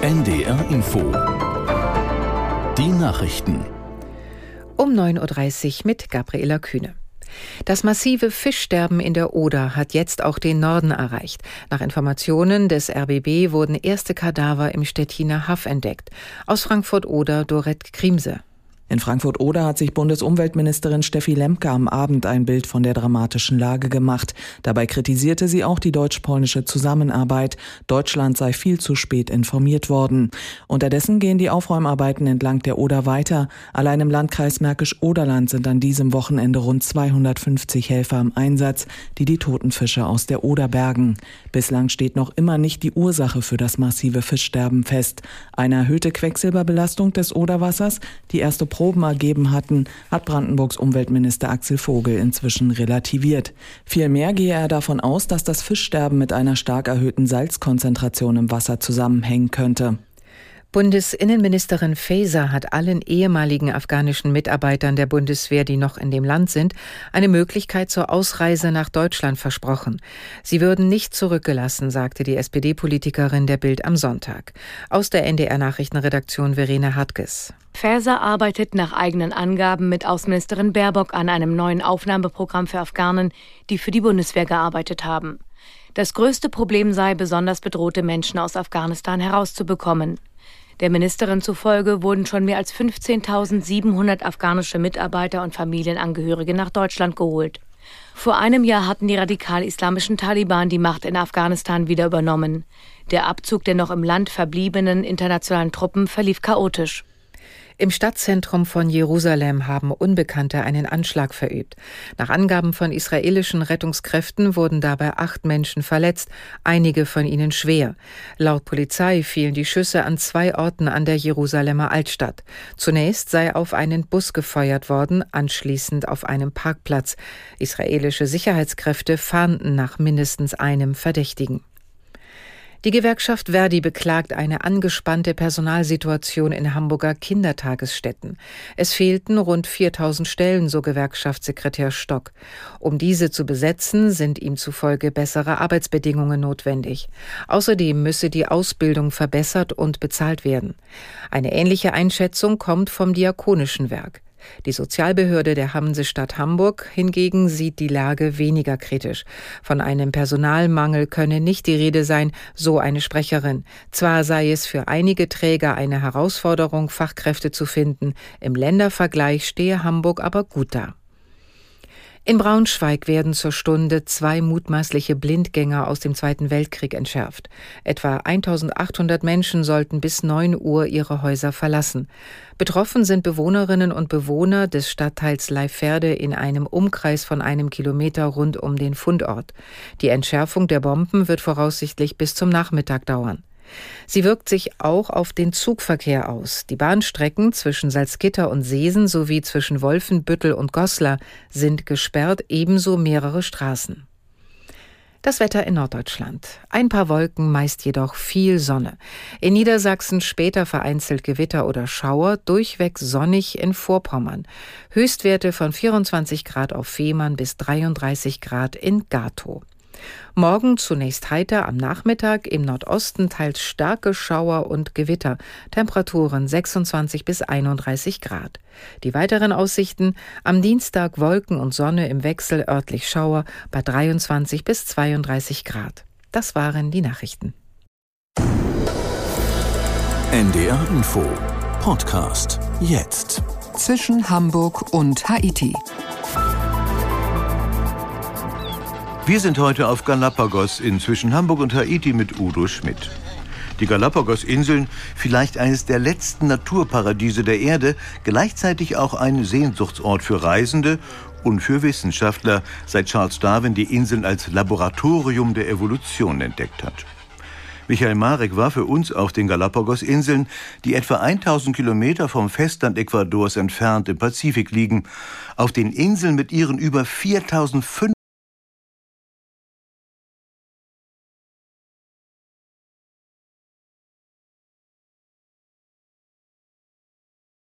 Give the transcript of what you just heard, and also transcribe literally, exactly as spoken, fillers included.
N D R Info. Die Nachrichten. Um neun Uhr dreißig mit Gabriela Kühne. Das massive Fischsterben in der Oder hat jetzt auch den Norden erreicht. Nach Informationen des R B B wurden erste Kadaver im Stettiner Haff entdeckt. Aus Frankfurt-Oder Dorette Kriemse. In Frankfurt-Oder hat sich Bundesumweltministerin Steffi Lemke am Abend ein Bild von der dramatischen Lage gemacht. Dabei kritisierte sie auch die deutsch-polnische Zusammenarbeit. Deutschland sei viel zu spät informiert worden. Unterdessen gehen die Aufräumarbeiten entlang der Oder weiter. Allein im Landkreis Märkisch-Oderland sind an diesem Wochenende rund zweihundertfünfzig Helfer im Einsatz, die die toten Fische aus der Oder bergen. Bislang steht noch immer nicht die Ursache für das massive Fischsterben fest. Eine erhöhte Quecksilberbelastung des Oderwassers, die erste Proben ergeben hatten, hat Brandenburgs Umweltminister Axel Vogel inzwischen relativiert. Vielmehr gehe er davon aus, dass das Fischsterben mit einer stark erhöhten Salzkonzentration im Wasser zusammenhängen könnte. Bundesinnenministerin Faeser hat allen ehemaligen afghanischen Mitarbeitern der Bundeswehr, die noch in dem Land sind, eine Möglichkeit zur Ausreise nach Deutschland versprochen. Sie würden nicht zurückgelassen, sagte die S P D-Politikerin der Bild am Sonntag. Aus der N D R-Nachrichtenredaktion Verena Hartges. Faeser arbeitet nach eigenen Angaben mit Außenministerin Baerbock an einem neuen Aufnahmeprogramm für Afghanen, die für die Bundeswehr gearbeitet haben. Das größte Problem sei, besonders bedrohte Menschen aus Afghanistan herauszubekommen. Der Ministerin zufolge wurden schon mehr als fünfzehntausendsiebenhundert afghanische Mitarbeiter und Familienangehörige nach Deutschland geholt. Vor einem Jahr hatten die radikal-islamischen Taliban die Macht in Afghanistan wieder übernommen. Der Abzug der noch im Land verbliebenen internationalen Truppen verlief chaotisch. Im Stadtzentrum von Jerusalem haben Unbekannte einen Anschlag verübt. Nach Angaben von israelischen Rettungskräften wurden dabei acht Menschen verletzt, einige von ihnen schwer. Laut Polizei fielen die Schüsse an zwei Orten an der Jerusalemer Altstadt. Zunächst sei auf einen Bus gefeuert worden, anschließend auf einem Parkplatz. Israelische Sicherheitskräfte fahnden nach mindestens einem Verdächtigen. Die Gewerkschaft Verdi beklagt eine angespannte Personalsituation in Hamburger Kindertagesstätten. Es fehlten rund viertausend Stellen, so Gewerkschaftssekretär Stock. Um diese zu besetzen, sind ihm zufolge bessere Arbeitsbedingungen notwendig. Außerdem müsse die Ausbildung verbessert und bezahlt werden. Eine ähnliche Einschätzung kommt vom Diakonischen Werk. Die Sozialbehörde der Hansestadt Hamburg hingegen sieht die Lage weniger kritisch. Von einem Personalmangel könne nicht die Rede sein, so eine Sprecherin. Zwar sei es für einige Träger eine Herausforderung, Fachkräfte zu finden, im Ländervergleich stehe Hamburg aber gut da. In Braunschweig werden zur Stunde zwei mutmaßliche Blindgänger aus dem Zweiten Weltkrieg entschärft. Etwa eintausendachthundert Menschen sollten bis neun Uhr ihre Häuser verlassen. Betroffen sind Bewohnerinnen und Bewohner des Stadtteils Leiferde in einem Umkreis von einem Kilometer rund um den Fundort. Die Entschärfung der Bomben wird voraussichtlich bis zum Nachmittag dauern. Sie wirkt sich auch auf den Zugverkehr aus. Die Bahnstrecken zwischen Salzgitter und Seesen sowie zwischen Wolfenbüttel und Goslar sind gesperrt, ebenso mehrere Straßen. Das Wetter in Norddeutschland. Ein paar Wolken, meist jedoch viel Sonne. In Niedersachsen später vereinzelt Gewitter oder Schauer, durchweg sonnig in Vorpommern. Höchstwerte von vierundzwanzig Grad auf Fehmarn bis dreiunddreißig Grad in Gatow. Morgen zunächst heiter, am Nachmittag im Nordosten teils starke Schauer und Gewitter. Temperaturen sechsundzwanzig bis einunddreißig Grad. Die weiteren Aussichten: am Dienstag Wolken und Sonne im Wechsel, örtlich Schauer bei dreiundzwanzig bis zweiunddreißig Grad. Das waren die Nachrichten. N D R Info Podcast jetzt. Zwischen Hamburg und Haiti. Wir sind heute auf Galapagos in zwischen Hamburg und Haiti mit Udo Schmidt. Die Galapagos-Inseln, vielleicht eines der letzten Naturparadiese der Erde, gleichzeitig auch ein Sehnsuchtsort für Reisende und für Wissenschaftler, seit Charles Darwin die Inseln als Laboratorium der Evolution entdeckt hat. Michael Marek war für uns auf den Galapagos-Inseln, die etwa tausend Kilometer vom Festland Ecuadors entfernt im Pazifik liegen. Auf den Inseln mit ihren über viertausendfünfhundert